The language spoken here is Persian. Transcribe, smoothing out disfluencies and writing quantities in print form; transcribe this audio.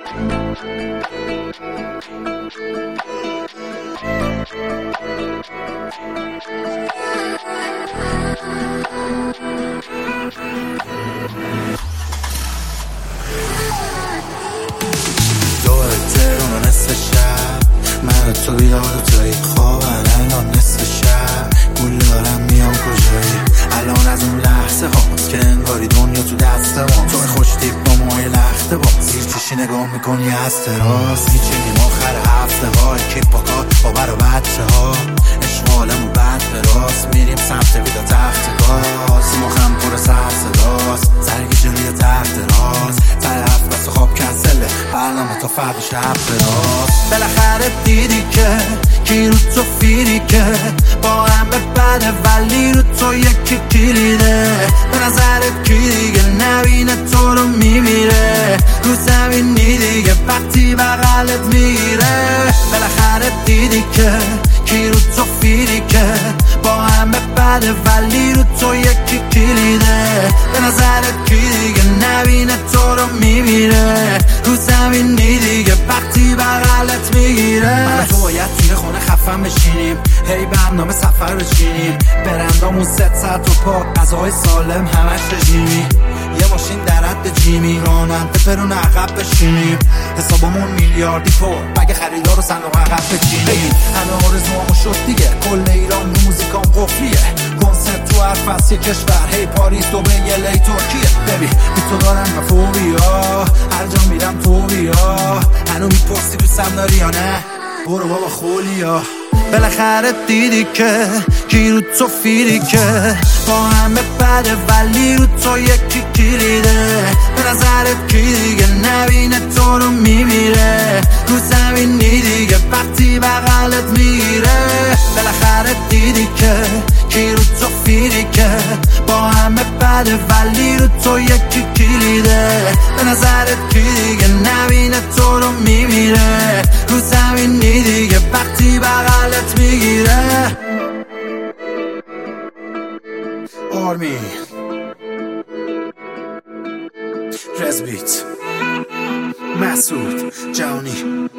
دور تهران و نصف شب من تو بیدار و توی خوابن الان نصف شب گول دارم میام کجایی الان از اون لحظه هاست که انگاری دنیا تو دست ما توی خوش تیپ با مای لخته با زیر چشی نگاه میکنی از تراس میچینیم آخر هفته ها کیپ با کار با بر و بچه ها اشغالم و بد به راست میریم سمت ویدا تخت گاز مخم پر سر صداست سرگی جلوی تحت راست طرف بس خواب کنسله برنامه تا فرد شب براست بالاخره دیدی که کی رو تو فیری که با هم به بده ولی رو تو یکی کلیده به نظرت کی دیگه نبینه تو رو میمیره رو زمینی دیگه وقتی بغلت میگیره بالاخره دیدی که کی رو تو فیری که با هم به بده ولی رو تو یکی کلیده به نظرت کی دیگه نبینه تو رو میمیره رو زمینی دیگه وقتی بغلت میگیره من تو باید توی خونه خفن بشینیم هی برنامه سفر بچینیم برندامون 3 ساعت و پا غذاهای سالم همش رژیمی یه ماشین در حد جیمی راننده پرون عقب بشینیم حسابمون میلیاردی پر بگه خریدار رو صندوق عقب بچینیم همه آرزوامو شد دیگه کل ایران موزیکام قفلیه کنسرت تو هر فصل کشور هی پاریس دبی لی ترکیه ببی بی تو دارم مفهومیا هر جا میرم تو بیا هنو میپرسی دوستم داری یا نه برو بابا خولیا بالاخره دیدی که کی رو تو فیری که با هم به بده ولی رو تو یکی کلیده به نظرت کی دیگه نبینه تو رو میمیره رو زمینی دیگه وقتی بغلت میگیره بالاخره دیدی که کی رو تو فیری که با هم به بده ولی رو تو یکی کلیده به نظرت کی دیگه نبینه تو رو میمیره رو زمینی دیگه وقتی بغلت میگیره آرمین رزبیت مسعود جانی